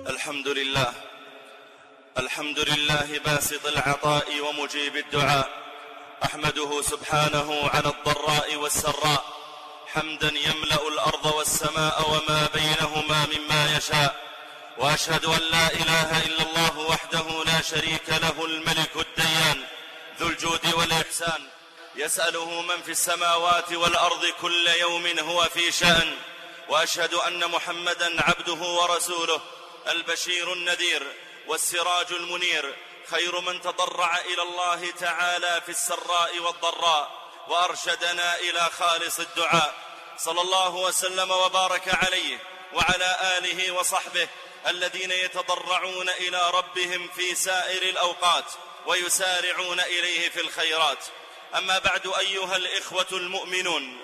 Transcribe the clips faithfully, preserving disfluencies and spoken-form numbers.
الحمد لله الحمد لله باسط العطاء ومجيب الدعاء، أحمده سبحانه على الضراء والسراء حمدا يملأ الأرض والسماء وما بينهما مما يشاء، وأشهد أن لا إله إلا الله وحده لا شريك له الملك الديان ذو الجود والإحسان، يسأله من في السماوات والأرض كل يوم هو في شأن، وأشهد أن محمدا عبده ورسوله البشير النذير والسراج المنير، خير من تضرع إلى الله تعالى في السراء والضراء وأرشدنا إلى خالص الدعاء، صلى الله وسلم وبارك عليه وعلى آله وصحبه الذين يتضرعون إلى ربهم في سائر الأوقات ويسارعون إليه في الخيرات. أما بعد أيها الإخوة المؤمنون،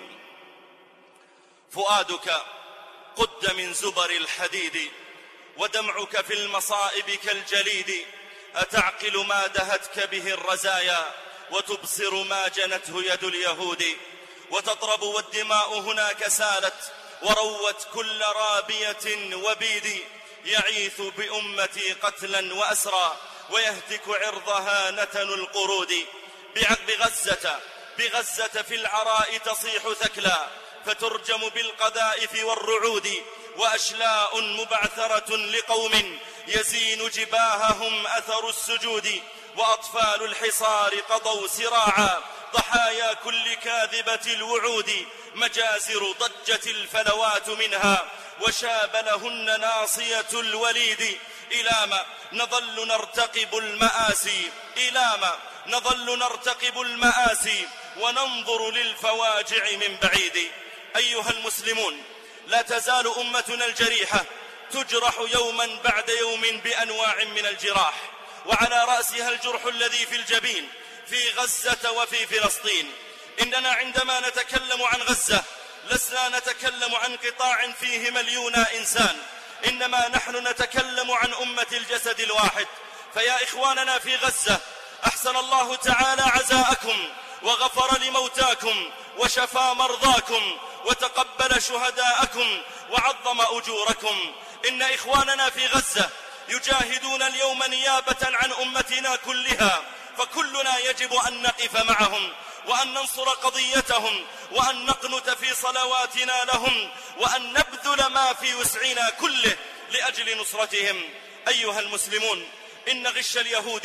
فؤادك قد من زبر الحديد ودمعك في المصائب كالجليد، أتعقل ما دهتك به الرزايا وتبصر ما جنته يد اليهود، وتضرب والدماء هناك سالت وروت كل رابية وبيد، يعيث بأمتي قتلا وأسرى ويهتك عرضها نتن القرود، بغزة بغزة في العراء تصيح ثكلا فترجم بالقذائف والرعود، وأشلاء مبعثرة لقوم يزين جباههم أثر السجود، وأطفال الحصار قضوا سراعا ضحايا كل كاذبة الوعود، مجازر ضجت الفلوات منها وشاب لهن ناصية الوليد، إلى نظل نرتقب المآسي إلى ما نظل نرتقب المآسي وننظر للفواجع من بعيد. أيها المسلمون، لا تزال أمتنا الجريحة تجرح يوما بعد يوم بأنواع من الجراح، وعلى رأسها الجرح الذي في الجبين في غزة وفي فلسطين. إننا عندما نتكلم عن غزة لسنا نتكلم عن قطاع فيه مليون إنسان، إنما نحن نتكلم عن أمة الجسد الواحد. فيا إخواننا في غزة، أحسن الله تعالى عزاءكم وغفر لموتاكم وشفى مرضاكم وتقبل شهداءكم وعظم أجوركم. إن إخواننا في غزة يجاهدون اليوم نيابة عن أمتنا كلها، فكلنا يجب أن نقف معهم وأن ننصر قضيتهم وأن نقنت في صلواتنا لهم وأن نبذل ما في وسعنا كله لأجل نصرتهم. أيها المسلمون، إن غش اليهود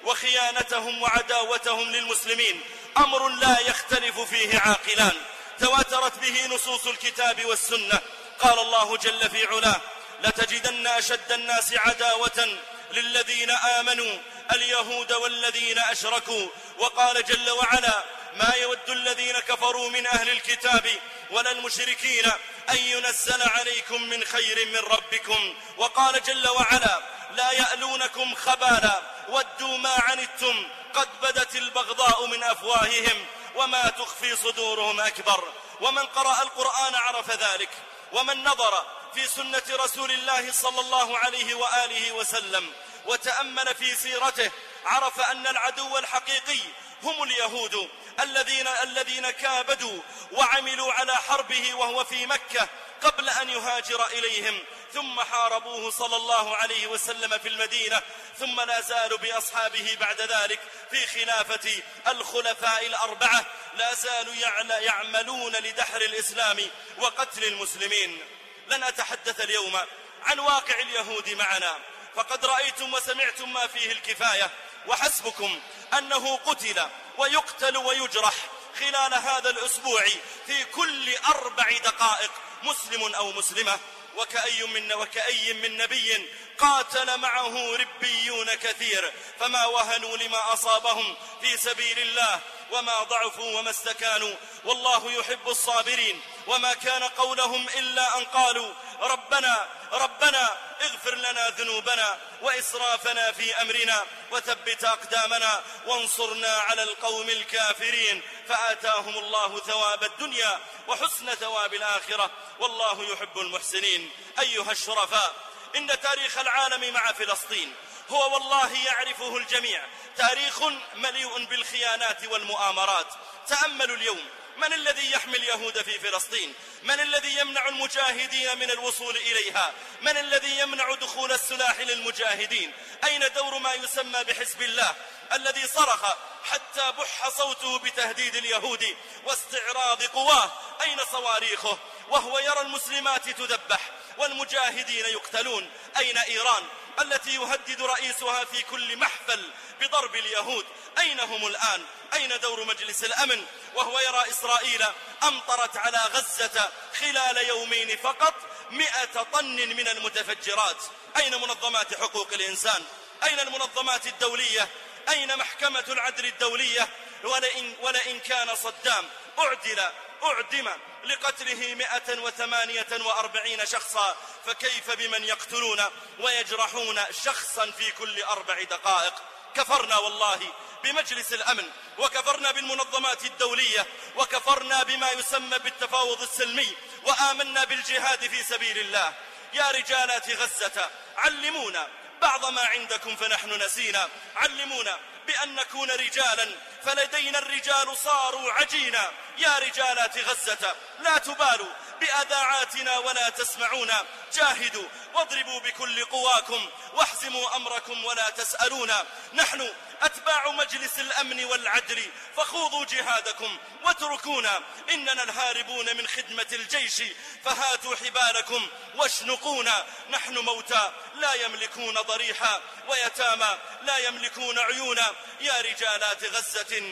وخيانتهم وعداوتهم للمسلمين أمر لا يختلف فيه عاقلان، تواترت به نصوص الكتاب والسنة. قال الله جل في علاه: لتجدن أشد الناس عداوة للذين آمنوا اليهود والذين أشركوا. وقال جل وعلا: ما يود الذين كفروا من أهل الكتاب ولا المشركين أن ينزل عليكم من خير من ربكم. وقال جل وعلا: لا يألونكم خبالا ودوا ما عنتم قد بدت البغضاء من أفواههم وما تخفي صدورهم أكبر. ومن قرأ القرآن عرف ذلك، ومن نظر في سنة رسول الله صلى الله عليه وآله وسلم وتأمل في سيرته عرف أن العدو الحقيقي هم اليهود الذين الذين كابدوا وعملوا على حربه وهو في مكة قبل أن يهاجر إليهم، ثم حاربوه صلى الله عليه وسلم في المدينة، ثم لا زالوا بأصحابه بعد ذلك في خلافة الخلفاء الأربعة لا زالوا يعملون لدحر الإسلام وقتل المسلمين. لن أتحدث اليوم عن واقع اليهود معنا، فقد رأيتم وسمعتم ما فيه الكفاية، وحسبكم أنه قتل ويقتل ويجرح خلال هذا الأسبوع في كل أربع دقائق مسلم أو مسلمة، وكأي من, وكأي من نبي قاتل معه ربيون كثير فما وهنوا لما أصابهم في سبيل الله وما ضعفوا وما استكانوا، والله يحب الصابرين. وما كان قولهم إلا أن قالوا: ربنا ربنا اغفر لنا ذنوبنا وإسرافنا في أمرنا وثبت أقدامنا وانصرنا على القوم الكافرين، فآتاهم الله ثواب الدنيا وحسن ثواب الآخرة، والله يحب المحسنين. أيها الشرفاء، إن تاريخ العالم مع فلسطين هو والله يعرفه الجميع، تاريخ مليء بالخيانات والمؤامرات. تأملوا اليوم، من الذي يحمي اليهود في فلسطين؟ من الذي يمنع المجاهدين من الوصول إليها؟ من الذي يمنع دخول السلاح ساحل المجاهدين؟ أين دور ما يسمى بحزب الله الذي صرخ حتى بح صوته بتهديد اليهود واستعراض قواه؟ أين صواريخه وهو يرى المسلمات تذبح والمجاهدين يقتلون؟ أين إيران التي يهدد رئيسها في كل محفل بضرب اليهود؟ أين هم الآن؟ أين دور مجلس الأمن وهو يرى إسرائيل أمطرت على غزة خلال يومين فقط مئة طن من المتفجرات؟ أين منظمات حقوق الإنسان؟ أين المنظمات الدولية؟ أين محكمة العدل الدولية؟ ولئن, ولئن كان صدام أعدل أعدم لقتله مئة وثمانية وأربعين شخصا، فكيف بمن يقتلون ويجرحون شخصا في كل أربع دقائق؟ كفرنا والله بمجلس الأمن، وكفرنا بالمنظمات الدولية، وكفرنا بما يسمى بالتفاوض السلمي، وآمنا بالجهاد في سبيل الله. يا رجالات غزة علمونا بعض ما عندكم فنحن نسينا، علمونا بأن نكون رجالا فلدينا الرجال صاروا عجينا. يا رجالات غزة لا تبالوا بأذاعاتنا ولا تسمعونا، جاهدوا واضربوا بكل قواكم واحزموا أمركم ولا تسألونا. نحن أتباع مجلس الأمن والعدل فخوضوا جهادكم واتركونا، إننا الهاربون من خدمة الجيش فهاتوا حبالكم واشنقونا. نحن موتى لا يملكون ضريحا ويتامى لا يملكون عيونا. يا رجالات غزة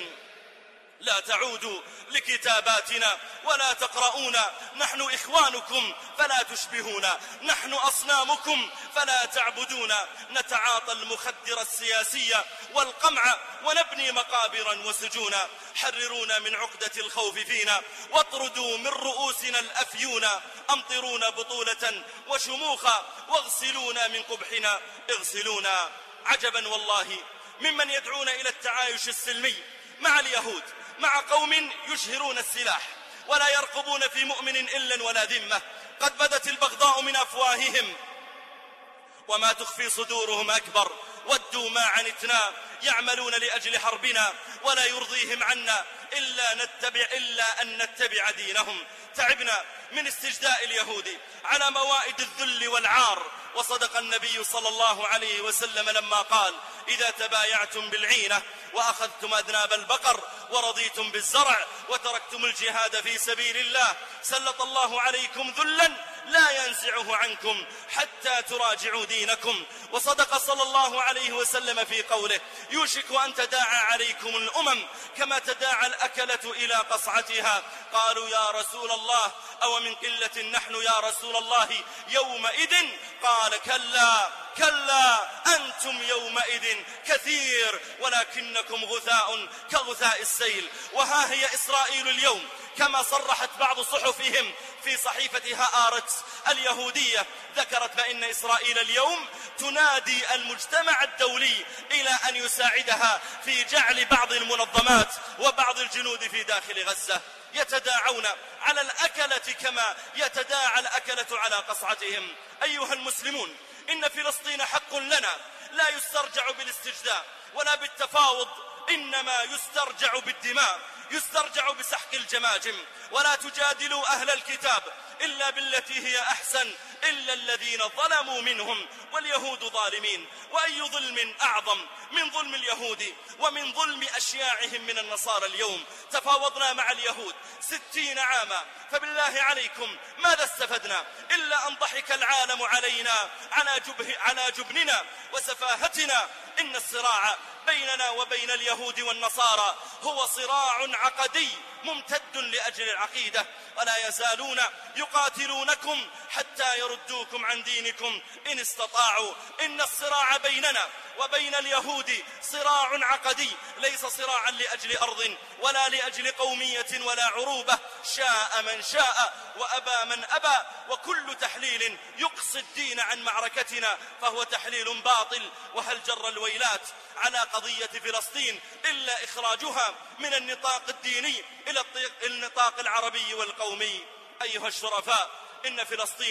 لا تعودوا لكتاباتنا ولا تقرؤونا، نحن إخوانكم فلا تشبهونا، نحن أصنامكم فلا تعبدونا. نتعاطى المخدر السياسية والقمع ونبني مقابرا وسجونا. حررونا من عقدة الخوف فينا واطردوا من رؤوسنا الأفيونا. أمطرونا بطولة وشموخا واغسلونا من قبحنا اغسلونا. عجبا والله ممن يدعون إلى التعايش السلمي مع اليهود، مع قوم يشهرون السلاح ولا يرقبون في مؤمن إلا ولا ذمة. قد بدت البغضاء من أفواههم وما تخفي صدورهم أكبر. ودوا ما عنتنا يعملون لأجل حربنا ولا يرضيهم عنا إلا, نتبع إلا أن نتبع دينهم. تعبنا من استجداء اليهود على موائد الذل والعار، وصدق النبي صلى الله عليه وسلم لما قال: إذا تبايعتم بالعينة وأخذتم أذناب البقر ورضيتم بالزرع وتركتم الجهاد في سبيل الله سلط الله عليكم ذلا لا ينزعه عنكم حتى تراجعوا دينكم. وصدق صلى الله عليه وسلم في قوله: يوشك أن تداعى عليكم الأمم كما تداعى الأكلة إلى قصعتها. قالوا: يا رسول الله أو من قلة نحن يا رسول الله يومئذ؟ قال: كلا كلا أنتم يومئذ كثير ولكنكم غثاء كغثاء السيل. وها هي إسرائيل اليوم كما صرحت بعض صحفهم في صحيفة هآرتس اليهودية، ذكرت بأن إسرائيل اليوم تنادي المجتمع الدولي إلى أن يساعدها في جعل بعض المنظمات وبعض الجنود في داخل غزة يتداعون على الأكلة كما يتداعى الأكلة على قصعتهم. أيها المسلمون، إن فلسطين حق لنا لا يسترجع بالاستجداء ولا بالتفاوض، إنما يسترجع بالدماء، يسترجع بسحق الجماجم. ولا تجادلوا أهل الكتاب إلا بالتي هي أحسن إلا الذين ظلموا منهم واليهود ظالمين. وأي ظلم أعظم من ظلم اليهود ومن ظلم أشياعهم من النصارى اليوم؟ تفاوضنا مع اليهود ستين عاما، فبالله عليكم ماذا استفدنا إلا أن ضحك العالم علينا على, جبه على جبننا وسفاهتنا. إن الصراع بيننا وبين اليهود والنصارى هو صراع عقدي ممتد لأجل العقيدة، ولا يزالون يقاتلونكم حتى يردوكم عن دينكم إن استطاعوا. إن الصراع بيننا وبين اليهود صراع عقدي، ليس صراعا لأجل أرض ولا لأجل قومية ولا عروبة. شاء من شاء وأبى من أبى، وكل تحليل يقصي الدين عن معركتنا فهو تحليل باطل. وهل جر الويلات على قضية فلسطين إلا إخراجها من النطاق الديني إلى النطاق العربي والقومي؟ أيها الشرفاء، إن فلسطين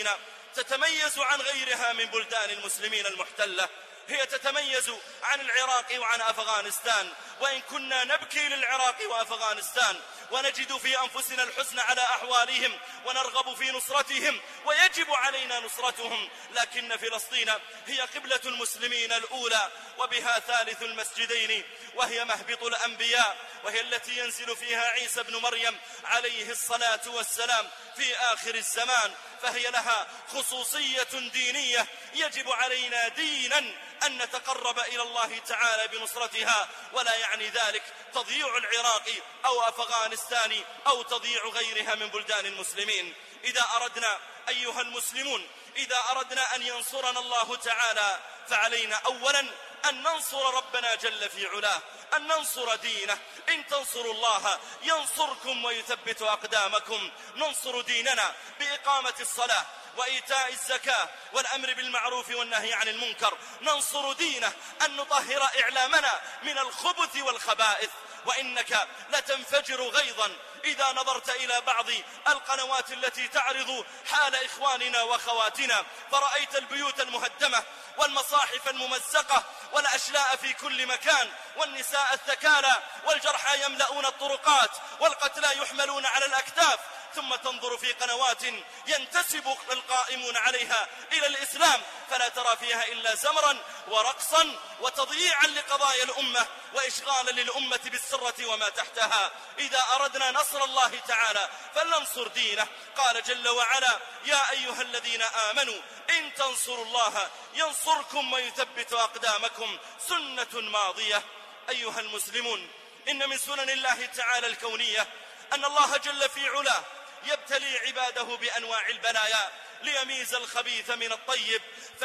تتميز عن غيرها من بلدان المسلمين المحتلة. هي تتميز عن العراق وعن أفغانستان، وإن كنا نبكي للعراق وأفغانستان ونجد في أنفسنا الحزن على أحوالهم ونرغب في نصرتهم ويجب علينا نصرتهم، لكن فلسطين هي قبلة المسلمين الأولى، وبها ثالث المسجدين، وهي مهبط الأنبياء، وهي التي ينزل فيها عيسى بن مريم عليه الصلاة والسلام في آخر الزمان، فهي لها خصوصية دينية يجب علينا دينا أن نتقرب إلى الله تعالى بنصرتها، ولا يعني ذلك تضييع العراق أو أفغانستان أو تضييع غيرها من بلدان المسلمين. إذا أردنا أيها المسلمون إذا أردنا أن ينصرنا الله تعالى فعلينا أولا أن ننصر ربنا جل في علاه، أن ننصر دينه. إن تنصروا الله ينصركم ويثبت أقدامكم. ننصر ديننا بإقامة الصلاة وإيتاء الزكاة والأمر بالمعروف والنهي عن المنكر. ننصر دينه أن نطهر إعلامنا من الخبث والخبائث. وإنك لتنفجر غيظا إذا نظرت إلى بعض القنوات التي تعرض حال إخواننا وخواتنا، فرأيت البيوت المهدمة والمصاحف الممزقة والأشلاء في كل مكان والنساء الثكالى والجرحى يملؤون الطرقات والقتلى يحملون على الأكتاف، ثم تنظر في قنوات ينتسب القائمون عليها إلى الإسلام فلا ترى فيها إلا زمرا ورقصا وتضييعا لقضايا الأمة وإشغالا للأمة بالسرة وما تحتها. إذا أردنا نصر الله تعالى فلننصر دينه. قال جل وعلا: يا أيها الذين آمنوا إن تنصروا الله ينصركم ويثبت أقدامكم. سنة ماضية. أيها المسلمون، إن من سنن الله تعالى الكونية أن الله جل في علاه يبتلي عباده بأنواع البلايا ليميز الخبيث من الطيب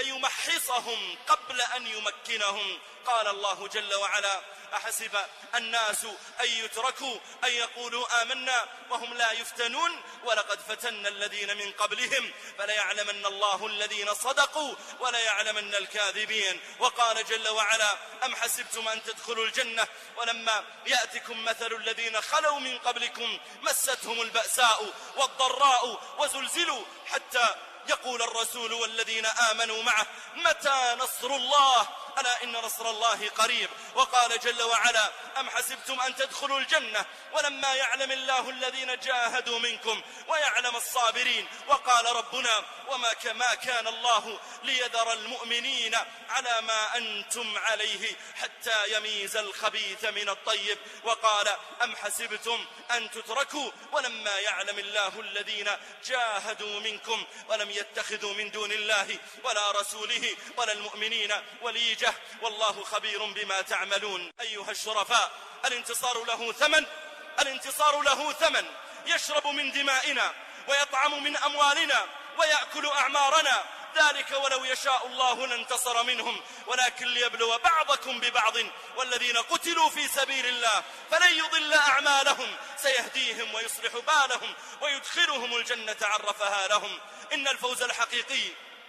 فيمحصهم قبل أن يمكنهم. قال الله جل وعلا: أحسب الناس أن يتركوا أن يقولوا آمنا وهم لا يفتنون ولقد فتنا الذين من قبلهم فليعلمن الله الذين صدقوا وليعلمن الكاذبين. وقال جل وعلا: أم حسبتم أن تدخلوا الجنة ولما يأتكم مثل الذين خلوا من قبلكم مستهم البأساء والضراء وزلزلوا حتى يقول الرسول والذين آمنوا معه متى نصر الله ألا إن نصر الله قريب. وقال جل وعلا: أم حسبتم أن تدخلوا الجنة ولما يعلم الله الذين جاهدوا منكم ويعلم الصابرين. وقال ربنا: وما كما كان الله ليذر المؤمنين على ما أنتم عليه حتى يميز الخبيث من الطيب. وقال: أم حسبتم أن تتركوا ولما يعلم الله الذين جاهدوا منكم ولم يتخذوا من دون الله ولا رسوله ولا المؤمنين وليجة والله خبير بما تعملون. أيها الشرفاء، الانتصار له ثمن، الانتصار له ثمن يشرب من دمائنا ويطعم من أموالنا ويأكل أعمارنا. ذلك ولو يشاء الله لانتصر منهم ولكن ليبلو بعضكم ببعض والذين قتلوا في سبيل الله فلن يضل أعمالهم سيهديهم ويصلح بالهم ويدخلهم الجنة عرفها لهم. إن الفوز الحقيقي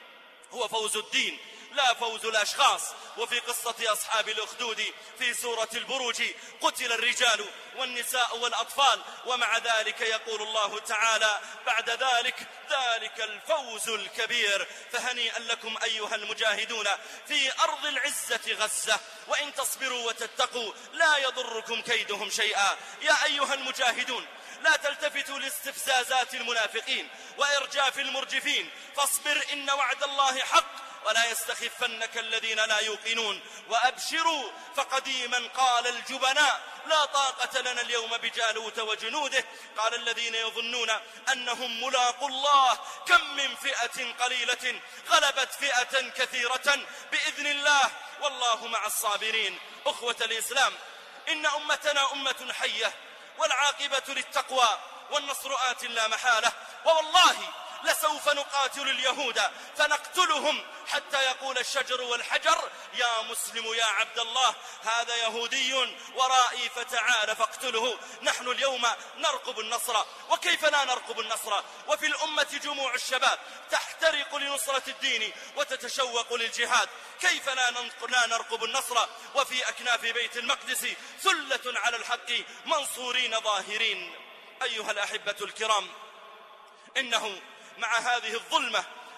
هو فوز الدين لا فوز الأشخاص. وفي قصة أصحاب الأخدود في سورة البروج قتل الرجال والنساء والأطفال ومع ذلك يقول الله تعالى بعد ذلك: ذلك الفوز الكبير. فهنيئا لكم أيها المجاهدون في أرض العزة غزة، وإن تصبروا وتتقوا لا يضركم كيدهم شيئا. يا أيها المجاهدون، لا تلتفتوا لاستفزازات المنافقين وإرجاف المرجفين، فاصبر إن وعد الله حق ولا يستخفنك الذين لا يوقنون. وأبشروا فقديما قال الجبناء لا طاقة لنا اليوم بجالوت وجنوده. قال الذين يظنون أنهم ملاقوا الله كم من فئة قليلة غلبت فئة كثيرة بإذن الله والله مع الصابرين. أخوة الإسلام، إن أمتنا أمة حية والعاقبة للتقوى والنصر آت لا محالة. ووالله لسوف نقاتل اليهود فنقتلهم حتى يقول الشجر والحجر يا مسلم يا عبد الله هذا يهودي ورائي فتعال فاقتله. نحن اليوم نرقب النصر، وكيف لا نرقب النصر وفي الأمة جموع الشباب تحترق لنصرة الدين وتتشوق للجهاد؟ كيف لا نرقب النصر وفي أكناف بيت المقدس ثلة على الحق منصورين ظاهرين؟ أيها الأحبة الكرام، إنه مع هذه الظلمة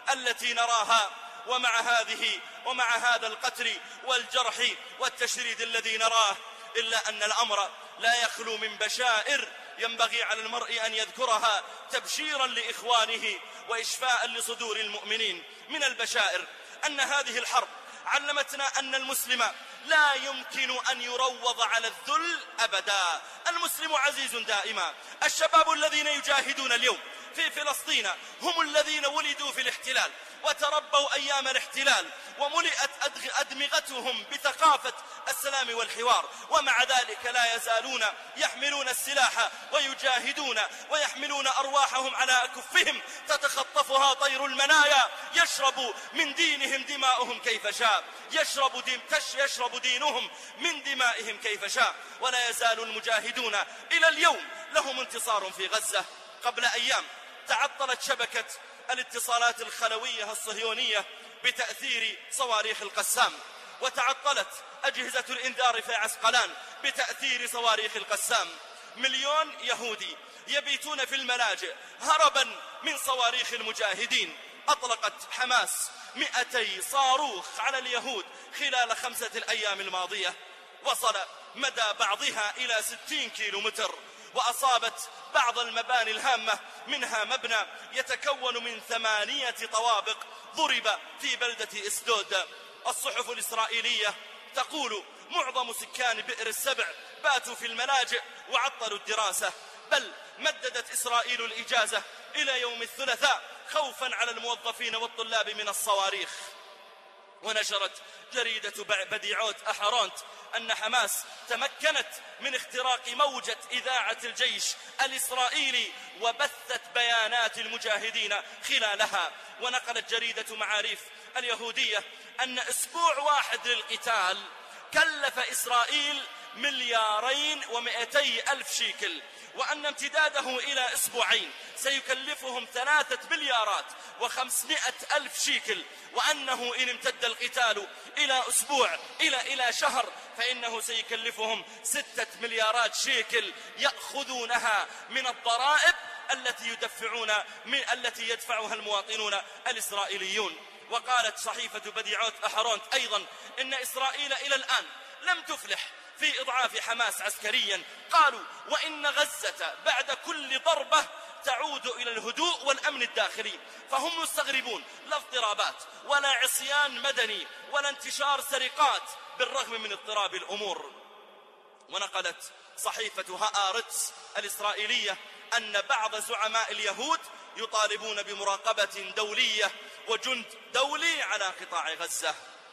التي نراها. ومع هذه ومع هذا القتل والجرح والتشريد الذي نراه، إلا أن الأمر لا يخلو من بشائر ينبغي على المرء أن يذكرها تبشيرا لإخوانه وإشفاء لصدور المؤمنين. من البشائر أن هذه الحرب علمتنا أن المسلم لا يمكن أن يروض على الذل أبدا. المسلم عزيز دائما. الشباب الذين يجاهدون اليوم في فلسطين هم الذين ولدوا في الاحتلال وتربوا أيام الاحتلال وملئت أدمغتهم بثقافة السلام والحوار، ومع ذلك لا يزالون يحملون السلاح ويجاهدون ويحملون أرواحهم على أكفهم تتخطفها طير المنايا. يشرب من دينهم دماؤهم كيف شاء، يشرب, دين يشرب دينهم من دمائهم كيف شاء. ولا يزال المجاهدون إلى اليوم لهم انتصار في غزة. قبل أيام تعطلت شبكة الاتصالات الخلوية الصهيونية بتأثير صواريخ القسام، وتعطلت أجهزة الإنذار في عسقلان بتأثير صواريخ القسام. مليون يهودي يبيتون في الملاجئ هربا من صواريخ المجاهدين. أطلقت حماس مئتي صاروخ على اليهود خلال خمسة الأيام الماضية، وصل مدى بعضها إلى ستين كيلو متر، وأصابت بعض المباني الهامة، منها مبنى يتكون من ثمانية طوابق ضرب في بلدة إسدود. الصحف الإسرائيلية تقول معظم سكان بئر السبع باتوا في الملاجئ وعطلوا الدراسة، بل مددت إسرائيل الإجازة إلى يوم الثلاثاء خوفا على الموظفين والطلاب من الصواريخ. ونشرت جريدة بديعوت أحرونت أن حماس تمكنت من اختراق موجة إذاعة الجيش الإسرائيلي وبثت بيانات المجاهدين خلالها. ونقلت جريدة معاريف اليهودية أن أسبوع واحد للقتال كلف إسرائيل مليارين ومئتي ألف شيكل، وأن امتداده إلى أسبوعين سيكلفهم ثلاثة مليارات وخمسمائة ألف شيكل، وأنه إن امتد القتال إلى أسبوع إلى إلى شهر فإنه سيكلفهم ستة مليارات شيكل يأخذونها من الضرائب التي يدفعون من التي يدفعها المواطنون الإسرائيليون. وقالت صحيفة بديعوت أحرونت أيضا إن إسرائيل إلى الآن لم تفلح في إضعاف حماس عسكريا. قالوا وإن غزة بعد كل ضربة تعود إلى الهدوء والأمن الداخلي، فهم مستغربون لا اضطرابات ولا عصيان مدني ولا انتشار سرقات بالرغم من اضطراب الأمور. ونقلت صحيفة هآرتس الإسرائيلية أن بعض زعماء اليهود يطالبون بمراقبة دولية وجند دولي على قطاع غزة.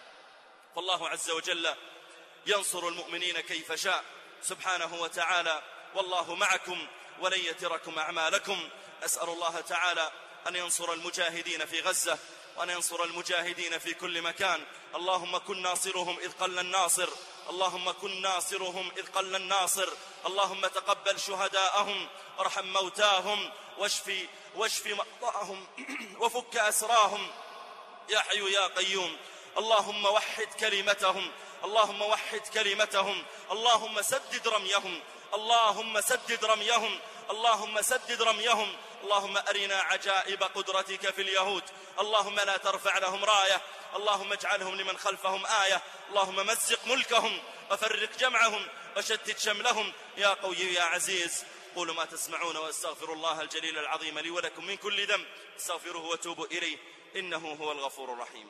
فالله عز وجل ينصر المؤمنين كيف شاء سبحانه وتعالى، والله معكم ولن يتركم أعمالكم. أسأل الله تعالى أن ينصر المجاهدين في غزة وأن ينصر المجاهدين في كل مكان. اللهم كن ناصرهم إذ قل الناصر، اللهم كن ناصرهم إذ قل الناصر. اللهم تقبل شهداءهم وارحم موتاهم واشفي واشفي مرضاهم وفك أسراهم يا حي يا قيوم. اللهم وحد كلمتهم، اللهم وحد كلمتهم، اللهم سدد رميهم، اللهم سدد رميهم، اللهم سدد رميهم. اللهم أرنا عجائب قدرتك في اليهود، اللهم لا ترفع لهم راية، اللهم اجعلهم لمن خلفهم آية. اللهم مزق ملكهم وفرق جمعهم وشتت شملهم يا قوي يا عزيز. قولوا ما تسمعون واستغفر الله الجليل العظيم لي ولكم من كل ذنب استغفروه وتوبوا إليه إنه هو الغفور الرحيم.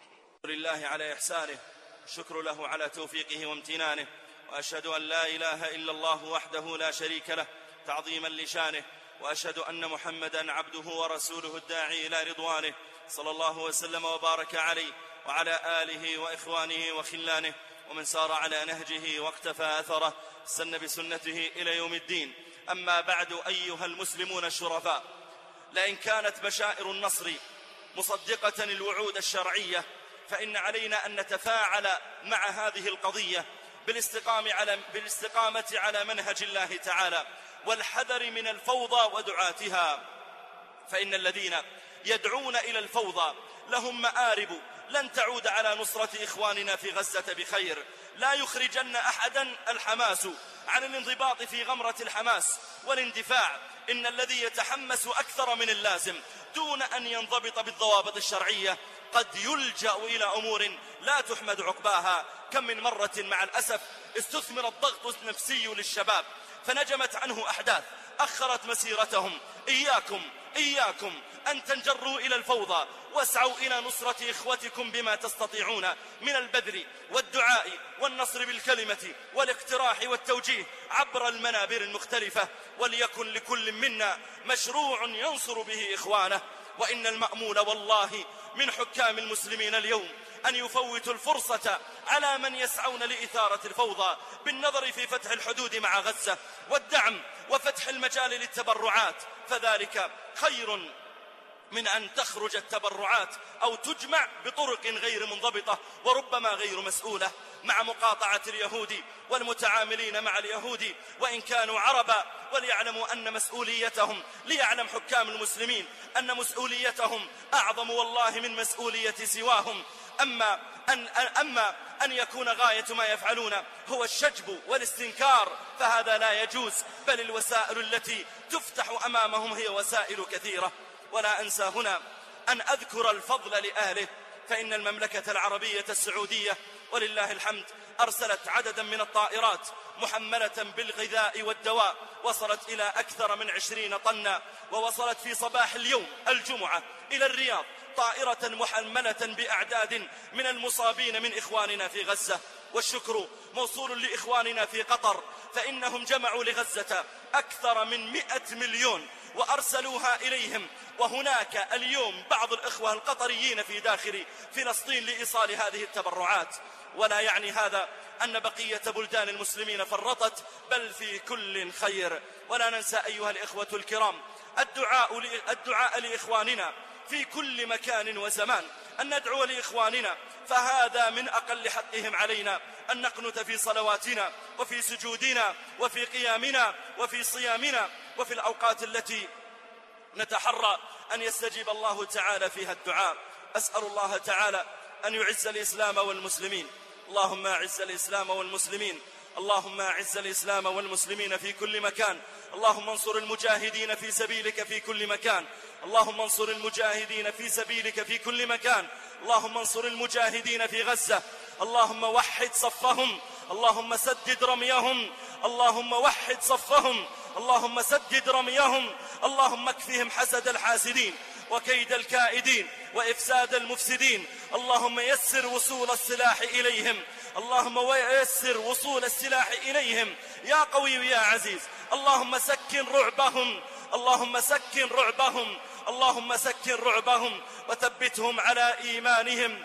لله على إحسانه، شكر له على توفيقه وامتنانه، وأشهد أن لا إله إلا الله وحده لا شريك له تعظيما لشانه، وأشهد أن محمدا عبده ورسوله الداعي إلى رضوانه، صلى الله وسلم وبارك عليه وعلى آله وإخوانه وخلانه ومن سار على نهجه واقتفى أثره سن بسنته إلى يوم الدين. أما بعد أيها المسلمون الشرفاء، لئن كانت بشائر النصر مصدقة الوعود الشرعية فإن علينا أن نتفاعل مع هذه القضية بالاستقامة على, بالاستقامة على منهج الله تعالى والحذر من الفوضى ودعاتها، فإن الذين يدعون إلى الفوضى لهم مآرب لن تعود على نصرة إخواننا في غزة بخير. لا يخرجن أحدا الحماس عن الانضباط في غمرة الحماس والاندفاع إن الذي يتحمس أكثر من اللازم دون أن ينضبط بالضوابط الشرعية قد يلجأ إلى أمور لا تحمد عقباها. كم من مرة مع الأسف استثمر الضغط النفسي للشباب فنجمت عنه أحداث أخرت مسيرتهم. إياكم إياكم أن تنجروا إلى الفوضى، واسعوا إلى نصرة إخوتكم بما تستطيعون من البذل والدعاء والنصر بالكلمة والاقتراح والتوجيه عبر المنابر المختلفة، وليكن لكل منا مشروع ينصر به إخوانه. وإن المأمول والله من حكام المسلمين اليوم أن يفوتوا الفرصة على من يسعون لإثارة الفوضى بالنظر في فتح الحدود مع غزة والدعم وفتح المجال للتبرعات، فذلك خير من أن تخرج التبرعات أو تجمع بطرق غير منضبطة وربما غير مسؤولة مع مقاطعة اليهود والمتعاملين مع اليهود وإن كانوا عربا. وليعلموا أن مسؤوليتهم، ليعلم حكام المسلمين أن مسؤوليتهم أعظم والله من مسؤولية سواهم. أما أن, أما أن يكون غاية ما يفعلون هو الشجب والاستنكار فهذا لا يجوز، بل الوسائل التي تفتح أمامهم هي وسائل كثيرة. ولا أنسى هنا أن أذكر الفضل لأهله، فإن المملكة العربية السعودية ولله الحمد أرسلت عددا من الطائرات محملة بالغذاء والدواء وصلت إلى أكثر من عشرين طنا، ووصلت في صباح اليوم الجمعة إلى الرياض طائرة محملة بأعداد من المصابين من إخواننا في غزة. والشكر موصول لإخواننا في قطر، فإنهم جمعوا لغزة أكثر من مئة مليون وأرسلوها إليهم، وهناك اليوم بعض الإخوة القطريين في داخل فلسطين لإيصال هذه التبرعات. ولا يعني هذا أن بقية بلدان المسلمين فرطت، بل في كل خير. ولا ننسى أيها الإخوة الكرام الدعاء, الدعاء لإخواننا في كل مكان وزمان، أن ندعو لإخواننا، فهذا من أقل حقهم علينا أن نقنت في صلواتنا وفي سجودنا وفي قيامنا وفي صيامنا وفي الأوقات التي نتحرى أن يستجيب الله تعالى فيها الدعاء. أسأل الله تعالى أن يعز الإسلام والمسلمين. اللهم أعز الإسلام والمسلمين، اللهم أعز الإسلام والمسلمين في كل مكان. اللهم انصر المجاهدين في سبيلك في كل مكان، اللهم انصر المجاهدين في سبيلك في كل مكان، اللهم انصر المجاهدين في غزة، اللهم وحد صفهم، اللهم سدد رميهم، اللهم وحد صفهم، اللهم سدد رميهم، اللهم اكفهم حسد الحاسدين وكيد الكائدين وإفساد المفسدين. اللهم يسر وصول السلاح إليهم، اللهم ويسر وصول السلاح إليهم يا قوي يا عزيز. اللهم سكن رعبهم، اللهم سكن رعبهم، اللهم سكن رعبهم وثبتهم على إيمانهم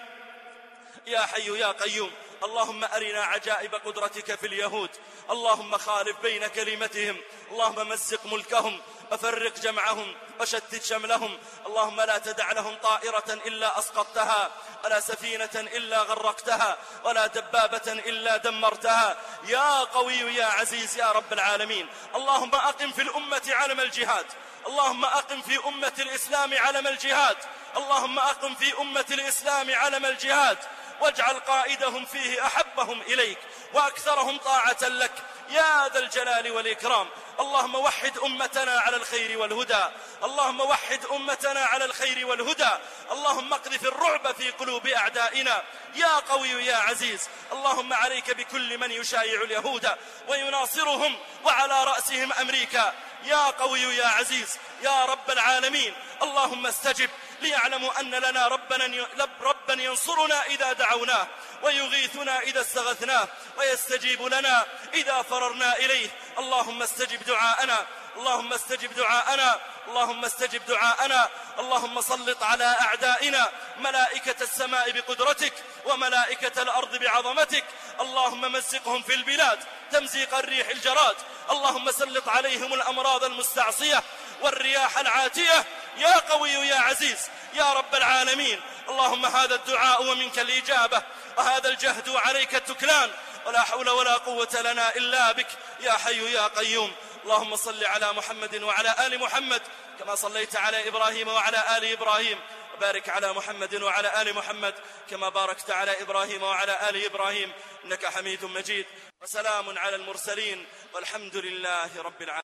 يا حي يا قيوم. اللهم أرنا عجائب قدرتك في اليهود، اللهم خالف بين كلمتهم، اللهم مزق ملكهم وفرق جمعهم وشتت شملهم. اللهم لا تدع لهم طائرة إلا أسقطتها، ولا سفينة إلا غرقتها، ولا دبابة إلا دمرتها يا قوي يا عزيز يا رب العالمين. اللهم أقم في الأمة علم الجهاد، اللهم أقم في أمة الإسلام علم الجهاد، اللهم أقم في أمة الإسلام علم الجهاد، واجعل قائدهم فيه أحبهم إليك وأكثرهم طاعة لك يا ذا الجلال والإكرام. اللهم وحد أمتنا على الخير والهدى، اللهم وحد أمتنا على الخير والهدى. اللهم اقذف الرعب في قلوب أعدائنا يا قوي يا عزيز. اللهم عليك بكل من يشايع اليهود ويناصرهم وعلى رأسهم أمريكا يا قوي يا عزيز يا رب العالمين. اللهم استجب، ليعلموا أن لنا ربنا ربا ينصرنا إذا دعوناه ويغيثنا إذا استغثناه ويستجيب لنا إذا فررنا إليه. اللهم استجب دعاءنا، اللهم استجب دعاءنا، اللهم استجب دعاءنا. اللهم سلط على أعدائنا ملائكة السماء بقدرتك وملائكة الأرض بعظمتك. اللهم مزقهم في البلاد تمزيق الريح الجراد. اللهم سلط عليهم الأمراض المستعصية والرياح العاتية يا قوي يا عزيز يا رب العالمين. اللهم هذا الدعاء ومنك الإجابة، وهذا الجهد وعليك التكلان، ولا حول ولا قوة لنا إلا بك يا حي يا قيوم. اللهم صل على محمد وعلى آل محمد كما صليت على إبراهيم وعلى آل إبراهيم، وبارك على محمد وعلى آل محمد كما باركت على إبراهيم وعلى آل إبراهيم إنك حميد مجيد. وسلام على المرسلين والحمد لله رب العالمين.